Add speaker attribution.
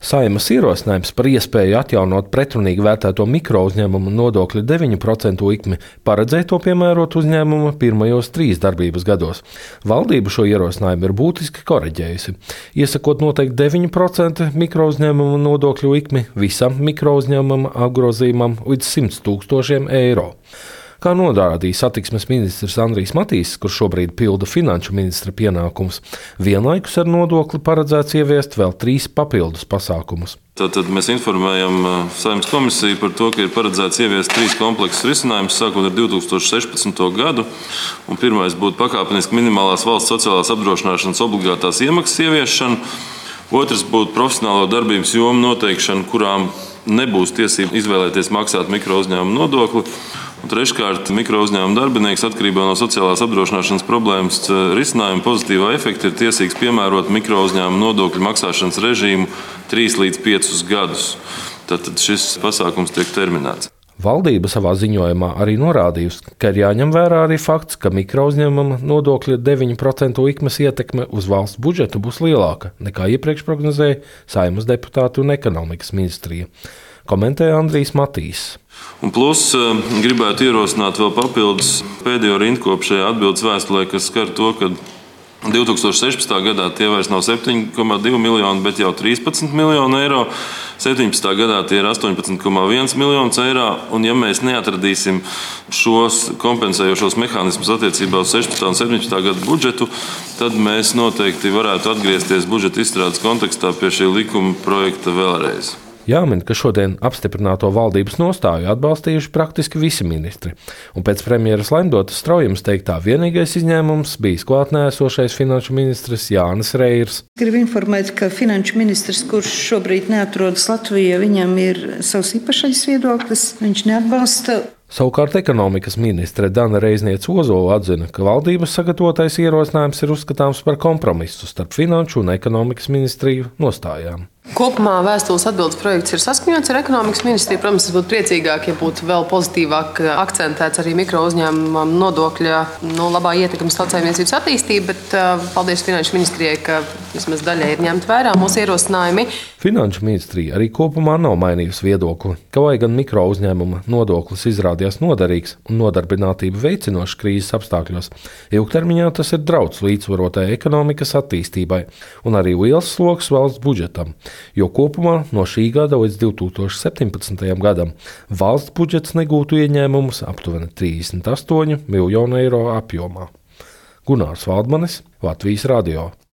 Speaker 1: Saeimas ierosinājums par iespēju atjaunot pretrunīgi vērtēto mikrouzņēmumu nodokļa 9% likmi paredzēja to piemērot uzņēmuma pirmajos 3 darbības gados. Valdība šo ierosinājumu ir būtiski koreģējusi, iesakot noteikt 9% mikrouzņēmumu nodokļu likmi visam mikrouzņēmuma apgrozījumam līdz 100 000 eiro. Kā norādīja satiksmes ministrs Andrijs Matīss, kurš šobrīd pilda finanšu ministra pienākumus, vienlaikus ar nodokli paredzēts ieviest vēl 3 papildus pasākumus.
Speaker 2: Tātad mēs informējam Saeimas komisiju par to, ka ir paredzēts ieviest 3 kompleksus risinājumus, sākot ar 2016. gadu. Pirmais būtu pakāpeniski minimālās valsts sociālās apdrošināšanas obligātās iemaksas ieviešana. Otrs būtu profesionālo darbības jomu noteikšana, kurām nebūs tiesība izvēlēties maksāt mikrouzņēmumu nodokli. Treškārt, mikrouzņēmuma darbinieks atkarībā no sociālās apdrošināšanas problēmas risinājuma pozitīvā efekta ir tiesīgs piemērot mikrouzņēmuma nodokļu maksāšanas režīmu 3 līdz 5 gadus. Tātad šis pasākums tiek terminēts.
Speaker 1: Valdība savā ziņojumā arī norādījusi, ka ir jāņem vērā arī fakts, ka mikrouzņēmuma nodokļa 9% likmes ietekme uz valsts budžetu būs lielāka nekā iepriekš prognozēja Saeimas deputāti un ekonomikas ministrija, komentēja Andrijs Matīss.
Speaker 2: Un plus gribētu ierosināt vēl papildus pēdējo rindkopu šajā atbildes vēstulē, kas skar to, ka 2016. gadā tie vairs nav 7,2 miljoni, bet jau 13 miljoni eiro. 17. gadā tie ir 18,1 miljonus eiro. Un ja mēs neatradīsim šos kompensējošos mehānismus attiecībā uz 16. un 17. gada budžetu, tad mēs noteikti varētu atgriezties budžeta izstrādes kontekstā pie šī likuma projekta vēlreiz.
Speaker 1: Jāmin, ka šodien apstiprināto valdības nostāju atbalstījuši praktiski visi ministri, un pēc premjeras Laimdotas Straujamas teiktā vienīgais izņēmums bijis klāt nēsošais finanšu ministrs Jānis Reirs.
Speaker 3: Gribu informēt, ka finanšu ministrs, kurš šobrīd neatrodas Latvijā, viņam ir savs īpašais viedoklis, viņš neatbalsta.
Speaker 1: Savukārt ekonomikas ministre Dana Reizniece-Ozola atzina, ka valdības sagatavotais ierosinājums ir uzskatāms par kompromisu starp finanšu un ekonomikas ministriju nostājām.
Speaker 4: Kopumā vēstules atbildes projekts ir saskaņots ar ekonomikas ministriju. Protams, es būtu priecīgāk, ja būtu vēl pozitīvāk akcentēts arī mikrouzņēmumam nodokļa labā ietekmes tautsājumniecības attīstība, bet paldies finanšu ministrijai, ka vismaz daļai ir ņemt vērā mūsu ierosinājumi.
Speaker 1: Finanšu ministrija arī kopumā nav mainījusi viedokli, ka lai gan mikrouzņēmuma nodoklis izrādījās noderīgs un nodarbinātību veicinošs krīzes apstākļos, ilgtermiņā tas ir draudz līdzsvarotai ekonomikas attīstībai un arī liels sloks valsts budžetam. Jo kopumā no šī gada līdz 2017. gadam valsts budžets negūtu ieņēmumus aptuveni 38 miljonu eiro apjomā. Gunārs Valdmanis, Latvijas radio.